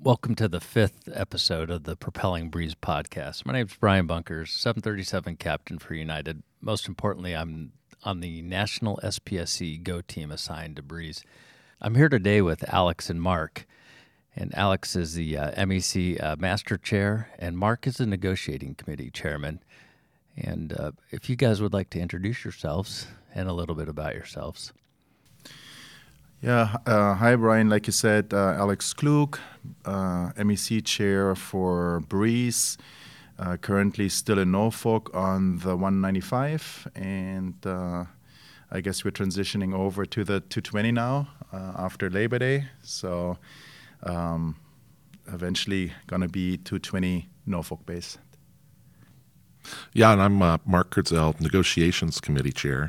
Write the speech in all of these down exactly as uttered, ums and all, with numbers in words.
Welcome to the fifth episode of the Propelling Breeze podcast. My name is Brian Bunkers, seven thirty-seven captain for United. Most importantly, I'm on the National S P S C Go team assigned to Breeze. I'm here today with Alex and Mark. And Alex is the uh, M E C uh, Master Chair, and Mark is the Negotiating Committee Chairman. And uh, if you guys would like to introduce yourselves and a little bit about yourselves. Yeah, uh, hi Brian. Like you said, uh, Alex Klug, uh, M E C Chair for Breeze, uh, currently still in Norfolk on the one ninety-five, and uh, I guess we're transitioning over to the two twenty now uh, after Labor Day. So um, eventually going to be two twenty Norfolk based. Yeah, and I'm uh, Mark Kurtzel, Negotiations Committee Chair,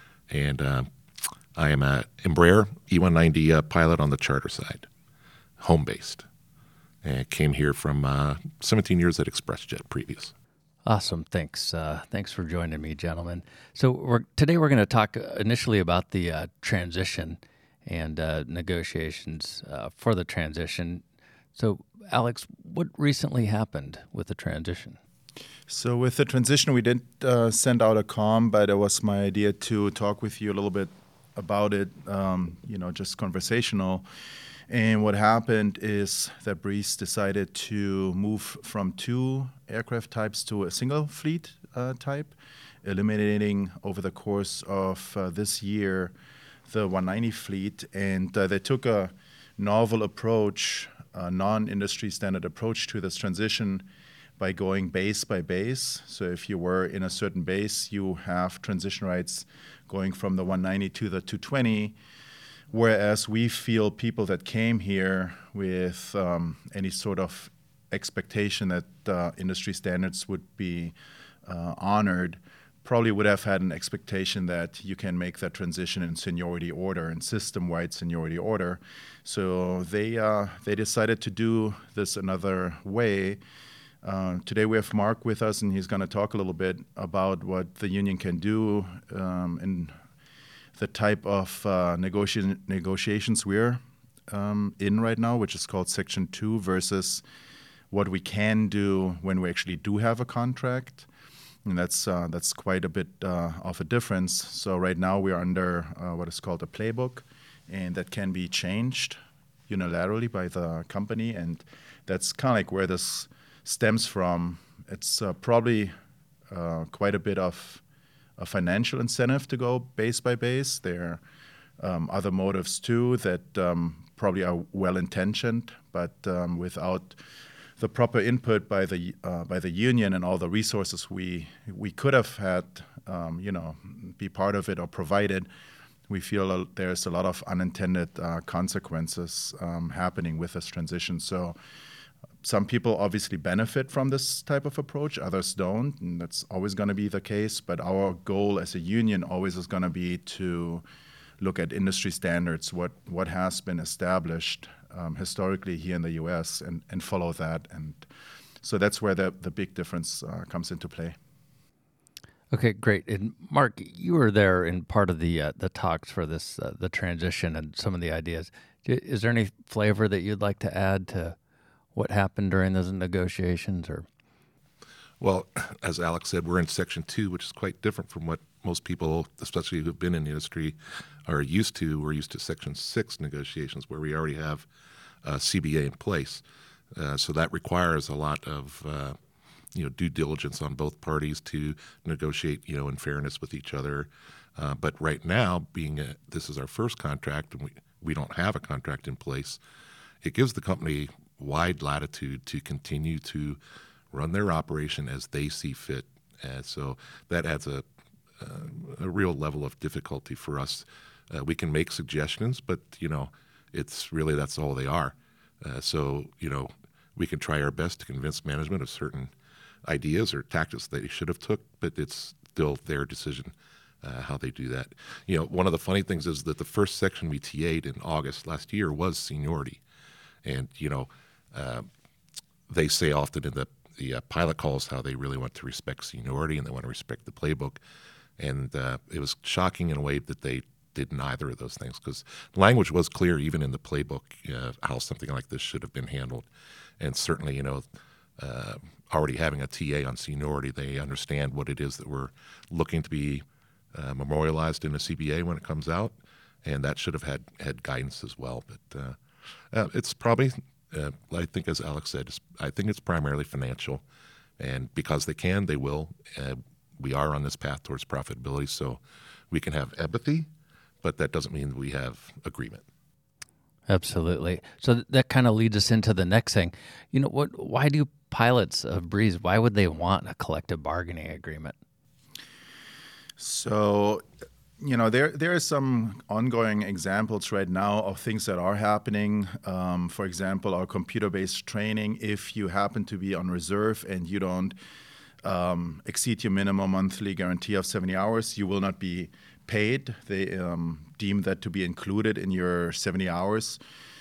and uh, I am a Embraer E one ninety uh, pilot on the charter side, home-based, and came here from uh, seventeen years at ExpressJet previous. Awesome. Thanks. Uh, thanks for joining me, gentlemen. So we're, today we're going to talk initially about the uh, transition and uh, negotiations uh, for the transition. So, Alex, what recently happened with the transition? So with the transition, we didn't uh, send out a comm, but it was my idea to talk with you a little bit about it, um, you know, just conversational. And what happened is that Breeze decided to move from two aircraft types to a single fleet uh, type, eliminating over the course of uh, this year the one ninety fleet. And uh, they took a novel approach, a non-industry standard approach to this transition by going base by base. So if you were in a certain base, you have transition rights going from the one ninety to the two twenty, whereas we feel people that came here with um, any sort of expectation that uh, industry standards would be uh, honored probably would have had an expectation that you can make that transition in seniority order and system-wide seniority order. So they uh, they decided to do this another way. Uh, today we have Mark with us, and he's going to talk a little bit about what the union can do um, and the type of uh, negoti- negotiations we're um, in right now, which is called Section two, versus what we can do when we actually do have a contract. And that's uh, that's quite a bit uh, of a difference. So right now we are under uh, what is called a playbook, and that can be changed unilaterally by the company, and that's kind of like where this stems from. It's uh, probably uh, quite a bit of a financial incentive to go base by base. There are um, other motives too that um, probably are well-intentioned, but um, without the proper input by the uh, by the union and all the resources we we could have had, um, you know, be part of it or provided, we feel there's a lot of unintended uh, consequences um, happening with this transition. So some people obviously benefit from this type of approach, others don't, and that's always going to be the case. But our goal as a union always is going to be to look at industry standards, what what has been established um, historically here in the U S, and, and follow that. And so that's where the, the big difference uh, comes into play. Okay, great. And Mark, you were there in part of the uh, the talks for this, uh, the transition and some of the ideas. Is there any flavor that you'd like to add to what happened during those negotiations? Or, Well, as Alex said, we're in Section two, which is quite different from what most people, especially who've been in the industry, are used to. We're used to Section six negotiations, where we already have uh, C B A in place. Uh, so that requires a lot of uh, you know, due diligence on both parties to negotiate, you know, in fairness with each other. Uh, but right now, being a, this is our first contract, and we, we don't have a contract in place, it gives the company wide latitude to continue to run their operation as they see fit. And so that adds a, a, a real level of difficulty for us. Uh, we can make suggestions, but, you know, it's really, that's all they are. Uh, so, you know, we can try our best to convince management of certain ideas or tactics they should have took, but it's still their decision uh, how they do that. You know, one of the funny things is that the first section we T A'd in August last year was seniority. And, you know, uh, they say often in the, the uh, pilot calls how they really want to respect seniority and they want to respect the playbook. And uh, it was shocking in a way that they did neither of those things, because language was clear even in the playbook uh, how something like this should have been handled. And certainly, you know, uh, already having a T A on seniority, they understand what it is that we're looking to be uh, memorialized in a C B A when it comes out, and that should have had, had guidance as well. But uh, uh, it's probably, uh, I think as Alex said, it's, I think it's primarily financial, and because they can, they will. Uh, we are on this path towards profitability, so we can have empathy, but that doesn't mean we have agreement. Absolutely. So th- that kind of leads us into the next thing. You know, what? Why do pilots of Breeze, why would they want a collective bargaining agreement? So, you know, there there are some ongoing examples right now of things that are happening. Um, for example, our computer-based training, if you happen to be on reserve and you don't um, exceed your minimum monthly guarantee of seventy hours, you will not be paid. They um, deem that to be included in your seventy hours.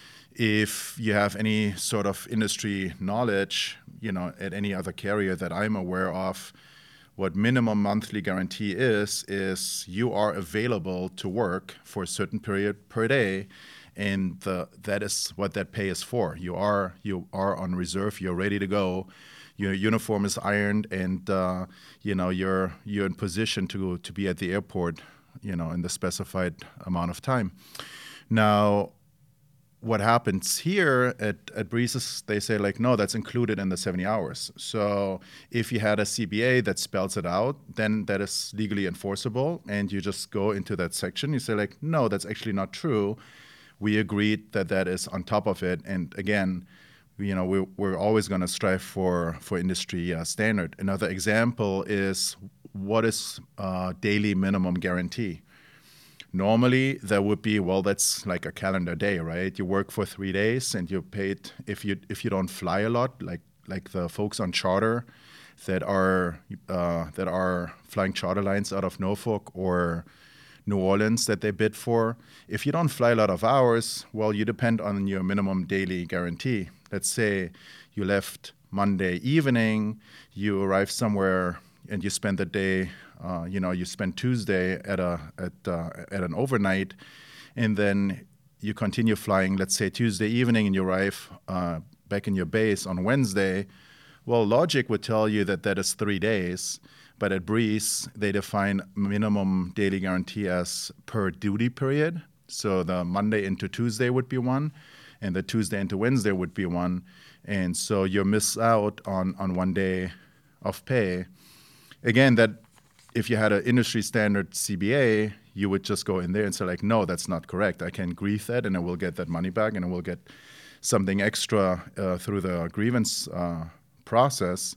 If you have any sort of industry knowledge, you know, at any other carrier that I'm aware of, what minimum monthly guarantee is, is you are available to work for a certain period per day, and the, that is what that pay is for. You are you are on reserve. You're ready to go. Your uniform is ironed, and uh, you know you're you're in position to to be at the airport, you know, in the specified amount of time. Now, what happens here at, at Breeze, they say, like, no, that's included in the seventy hours. So if you had a C B A that spells it out, then that is legally enforceable, and you just go into that section. You say, like, no, that's actually not true. We agreed that that is on top of it. And again, you know, we're, we're always going to strive for, for industry uh, standard. Another example is, what is uh, daily minimum guarantee? Normally, that would be, well, that's like a calendar day, right? You work for three days and you're paid if you if you don't fly a lot, like like the folks on charter that are uh, that are flying charter lines out of Norfolk or New Orleans that they bid for. If you don't fly a lot of hours, well, you depend on your minimum daily guarantee. Let's say you left Monday evening, you arrive somewhere and you spend the day. Uh, you know, you spend Tuesday at a at uh, at an overnight, and then you continue flying. Let's say Tuesday evening, and you arrive uh, back in your base on Wednesday. Well, logic would tell you that that is three days, but at Breeze they define minimum daily guarantee as per duty period. So the Monday into Tuesday would be one, and the Tuesday into Wednesday would be one, and so you miss out on on one day of pay. Again, that. If you had an industry standard C B A, you would just go in there and say, like, no, that's not correct. I can grieve that, and I will get that money back, and I will get something extra uh, through the grievance uh, process.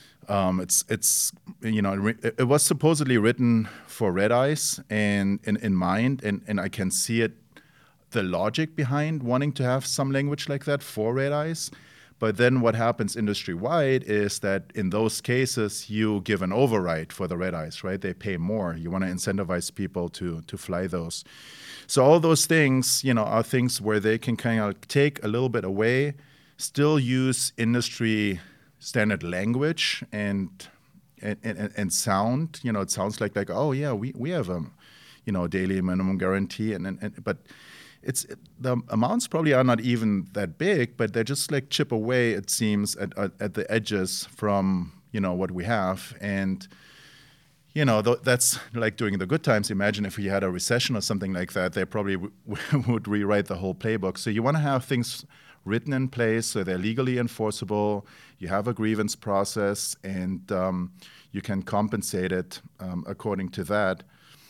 Um, it's it's you know it, it was supposedly written for red eyes and in, in mind, and, and I can see it, the logic behind wanting to have some language like that for red eyes. But then what happens industry-wide is that in those cases, you give an override for the red eyes, right? They pay more. You want to incentivize people to to fly those. So all those things, you know, are things where they can kind of take a little bit away, still use industry standard language and and, and, and sound. You know, it sounds like, like oh, yeah, we, we have a, you know, daily minimum guarantee. and, and, and But It's the amounts probably are not even that big, but they just like chip away, it seems, at, at at the edges from, you know, what we have. And you know th- that's like during the good times. Imagine if we had a recession or something like that, they probably w- would rewrite the whole playbook. So you want to have things written in place so they're legally enforceable. You have a grievance process, and um, you can compensate it um, according to that.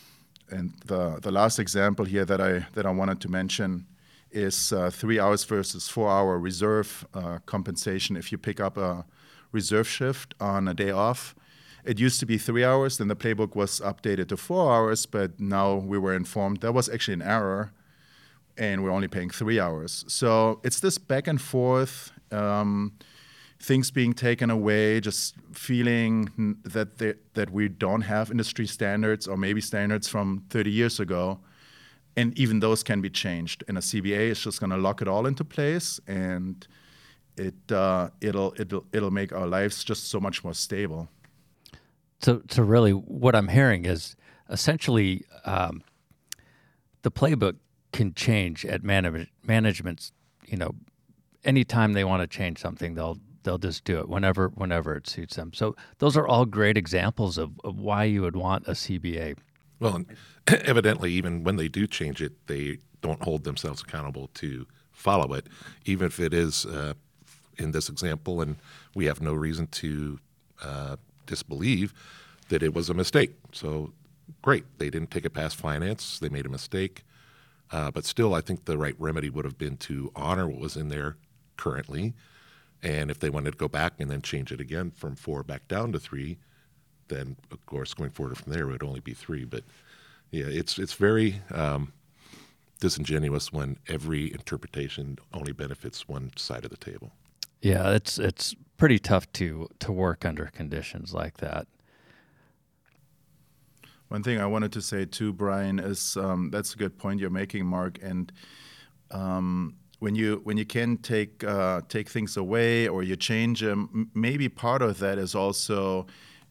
And the, the last example here that I that I wanted to mention is uh, three hours versus four hour reserve uh, compensation. If you pick up a reserve shift on a day off, it used to be three hours. Then the playbook was updated to four hours, but now we were informed that was actually an error, and we're only paying three hours. So it's this back and forth. Um, Things being taken away, just feeling that they, that we don't have industry standards or maybe standards from thirty years ago, and even those can be changed. And a C B A is just going to lock it all into place, and it uh, it'll it'll it'll make our lives just so much more stable. So, so really, what I'm hearing is essentially um, the playbook can change at management management's, you know, anytime they want to change something, they'll they'll just do it whenever whenever it suits them. So those are all great examples of, of why you would want a C B A. Well, and evidently, even when they do change it, they don't hold themselves accountable to follow it, even if it is uh, in this example, and we have no reason to uh, disbelieve that it was a mistake. So great, they didn't take it past finance, they made a mistake, uh, but still I think the right remedy would have been to honor what was in there currently, and if they wanted to go back and then change it again from four back down to three, then of course going forward from there it would only be three. But yeah, it's it's very um, disingenuous when every interpretation only benefits one side of the table. Yeah, it's it's pretty tough to to work under conditions like that. One thing I wanted to say too, Brian, is um, that's a good point you're making, Mark. And um, when you when you can take uh, take things away or you change them, m- maybe part of that is also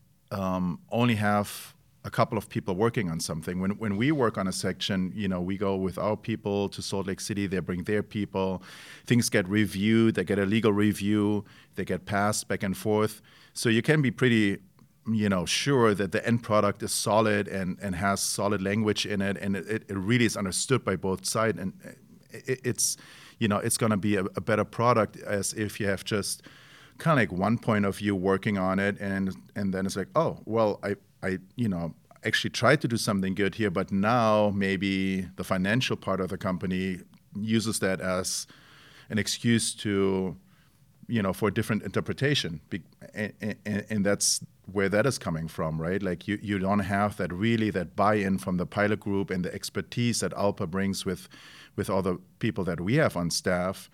um, only have a couple of people working on something. When when we work on a section, you know, we go with our people to Salt Lake City. They bring their people. Things get reviewed. They get a legal review. They get passed back and forth. So you can be pretty, you know, sure that the end product is solid and, and has solid language in it, and it, it really is understood by both sides. And it, it's, you know, it's going to be a, a better product as if you have just kind of like one point of view working on it, and and then it's like, oh, well, I. I, you know, actually tried to do something good here, but now maybe the financial part of the company uses that as an excuse to, you know, for a different interpretation. And, and, and that's where that is coming from, right? Like you, you don't have that really that buy-in from the pilot group and the expertise that Alpa brings with, with all the people that we have on staff.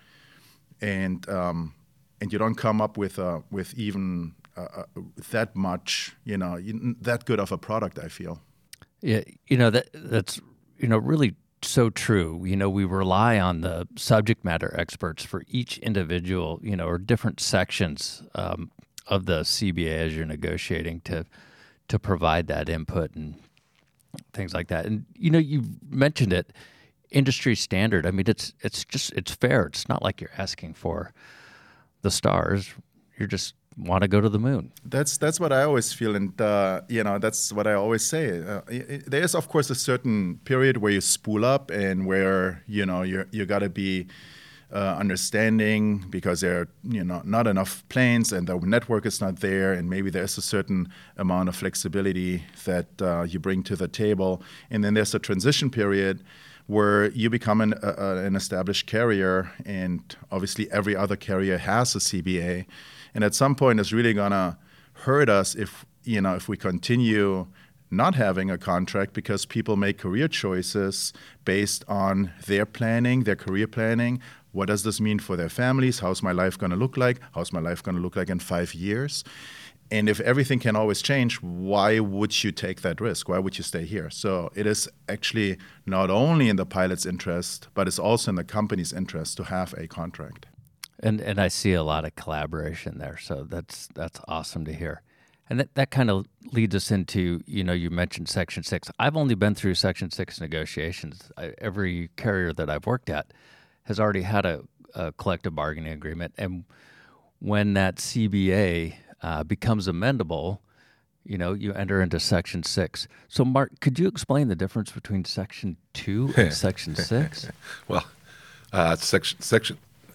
And, um, and you don't come up with, uh, with even Uh, that much, you know, that good of a product, I feel. Yeah, you know, that that's, you know, really so true. You know, we rely on the subject matter experts for each individual, you know, or different sections um, of the C B A as you're negotiating to to provide that input and things like that. And, you know, you mentioned it, industry standard. I mean, it's it's just, it's fair. It's not like you're asking for the stars. You're just want to go to the moon. That's that's what I always feel, and uh, you know, that's what I always say. Uh, it, there is, of course, a certain period where you spool up and where you know you you got to be uh, understanding because there are you know not enough planes and the network is not there, and maybe there's a certain amount of flexibility that uh, you bring to the table, and then there's a transition period where you become an, uh, an established carrier, and obviously every other carrier has a C B A. And at some point, it's really gonna hurt us if you know if we continue not having a contract because people make career choices based on their planning, their career planning. What does this mean for their families? How's my life gonna look like? How's my life gonna look like in five years? And if everything can always change, why would you take that risk? Why would you stay here? So it is actually not only in the pilot's interest, but it's also in the company's interest to have a contract. And and I see a lot of collaboration there, so that's that's awesome to hear. And that, that kind of leads us into, you know, you mentioned Section six. I've only been through Section six negotiations. I, every carrier that I've worked at has already had a, a collective bargaining agreement. And when that C B A uh, becomes amendable, you know, you enter into Section six. So, Mark, could you explain the difference between Section two and Section six? Well, uh, Section Section...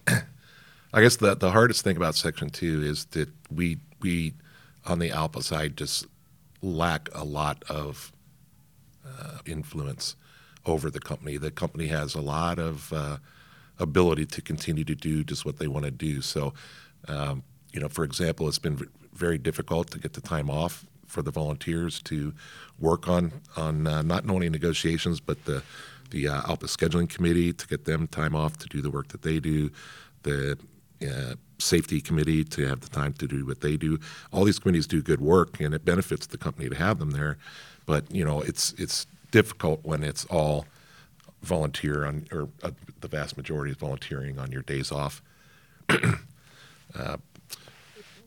I guess the the hardest thing about Section two is that we we on the Alpa side just lack a lot of uh, influence over the company. The company has a lot of uh, ability to continue to do just what they want to do. So, um, you know, for example, it's been v- very difficult to get the time off for the volunteers to work on on uh, not only negotiations but the the uh, Alpa scheduling committee to get them time off to do the work that they do. The Uh, safety committee to have the time to do what they do. All these committees do good work, and it benefits the company to have them there. But you know, it's it's difficult when it's all volunteer on, or uh, the vast majority is volunteering on your days off. uh,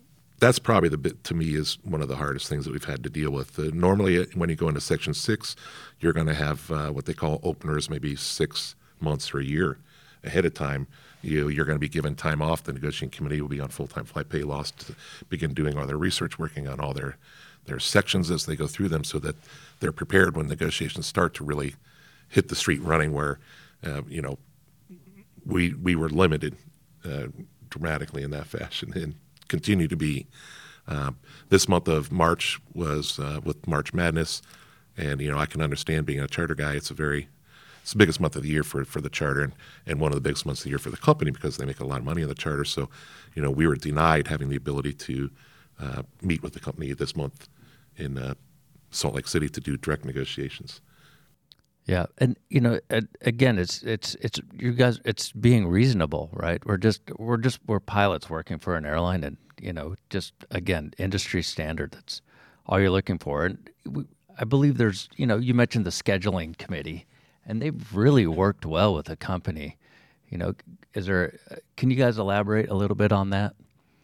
that's probably the bit to me is one of the hardest things that we've had to deal with. Uh, normally, uh, when you go into Section six, you're going to have uh, what they call openers, maybe six months or a year ahead of time. You, you're going to be given time off. The negotiating committee will be on full-time flight pay loss to begin doing all their research, working on all their, their sections as they go through them so that they're prepared when negotiations start to really hit the street running where, uh, you know, we, we were limited uh, dramatically in that fashion and continue to be. Uh, this month of March was uh, with March Madness, and, you know, I can understand being a charter guy, it's a very It's the biggest month of the year for, for the charter and, and one of the biggest months of the year for the company because they make a lot of money in the charter. So, you know, we were denied having the ability to uh, meet with the company this month in uh, Salt Lake City to do direct negotiations. Yeah, and you know, again, it's it's it's you guys. It's being reasonable, right? We're just we're just we're pilots working for an airline, and you know, just again, industry standard. That's all you're looking for. And we, I believe there's, you know, you mentioned the scheduling committee. And they've really worked well with the company. You know, is there? Can you guys elaborate a little bit on that?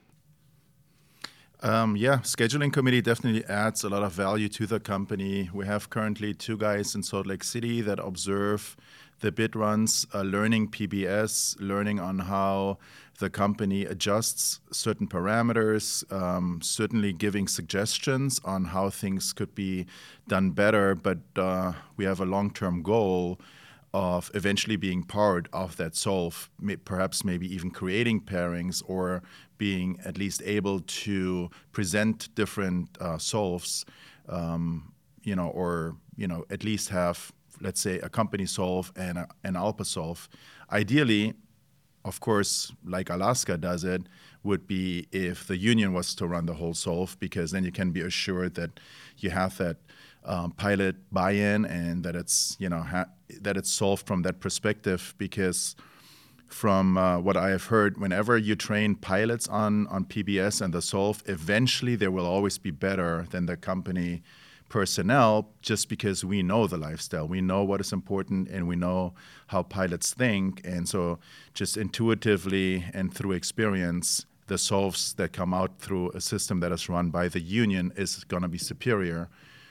Um, yeah, scheduling committee definitely adds a lot of value to the company. We have currently two guys in Salt Lake City that observe the bid runs, uh, learning P B S, learning on how the company adjusts certain parameters, um, certainly giving suggestions on how things could be done better. But uh, we have a long-term goal of eventually being part of that solve, may, perhaps maybe even creating pairings or being at least able to present different uh, solves, um, you know, or, you know, at least have, let's say, a company solve and a, an ALPA solve. Ideally, of course, like Alaska does it, would be if the union was to run the whole solve, because then you can be assured that you have that um, pilot buy-in and that it's, you know, ha- that it's solved from that perspective. Because from uh, what I have heard, whenever you train pilots on on P B S and the solve, eventually they will always be better than the company personnel, just because we know the lifestyle, we know what is important, and we know how pilots think. And so just intuitively and through experience, the solves that come out through a system that is run by the union is going to be superior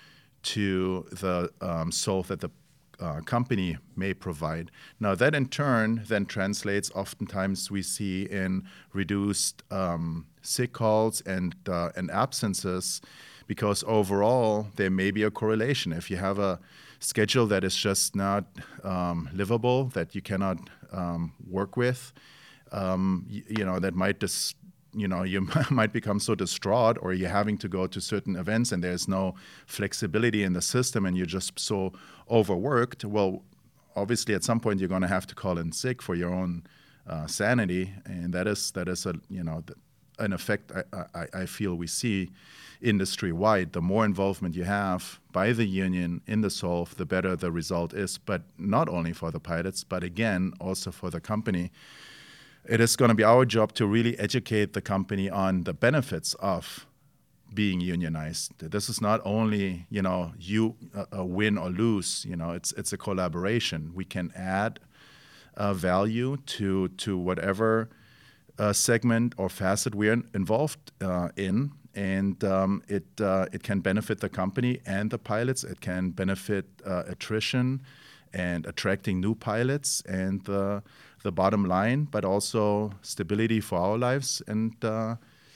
to the um, solve that the uh, company may provide. Now that in turn then translates, oftentimes we see in reduced um, sick calls and uh, and absences, because overall there may be a correlation. If you have a schedule that is just not um, livable, that you cannot um, work with, um, you, you know, that might just, you know, you might become so distraught, or you're having to go to certain events and there's no flexibility in the system and you're just so overworked. Well, obviously at some point you're going to have to call in sick for your own uh, sanity, and that is that is a, you know, an effect I, I, I feel we see industry-wide. The more involvement you have by the union in the solve, the better the result is, but not only for the pilots, but again, also for the company. It is going to be our job to really educate the company on the benefits of being unionized. This is not only, you know, you uh, uh, win or lose, you know, it's it's a collaboration. We can add uh, value to, to whatever uh, segment or facet we're involved uh, in. And um, it uh, it can benefit the company and the pilots. It can benefit uh, attrition and attracting new pilots and uh, the bottom line, but also stability for our lives and uh,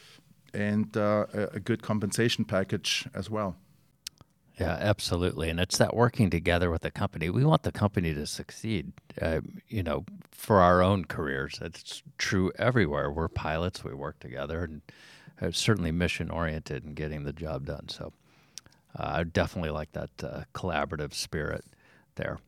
and uh, a good compensation package as well. Yeah, absolutely. And it's that working together with the company. We want the company to succeed, uh, you know, for our own careers. It's true everywhere. We're pilots. We work together, and uh, certainly mission-oriented in getting the job done. So uh, I definitely like that uh, collaborative spirit there.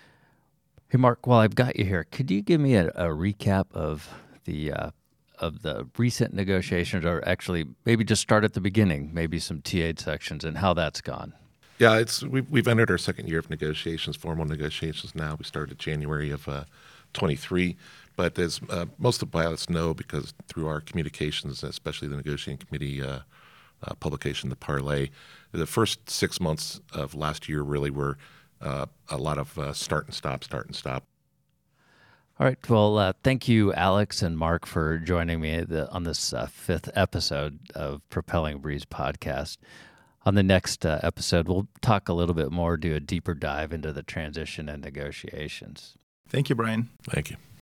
Hey, Mark, while I've got you here, could you give me a, a recap of the uh, of the recent negotiations, or actually maybe just start at the beginning, maybe some T eight sections and how that's gone? Yeah, it's we've, we've entered our second year of negotiations, formal negotiations now. We started January of uh, twenty-three. But as uh, most of the pilots know, because through our communications, especially the negotiating committee uh, uh, publication, the Parlay, the first six months of last year really were uh, a lot of uh, start and stop, start and stop. All right. Well, uh, thank you, Alex and Mark, for joining me the, on this uh, fifth episode of Propelling Breeze podcast. On the next uh, episode, we'll talk a little bit more, do a deeper dive into the transition and negotiations. Thank you, Brian. Thank you.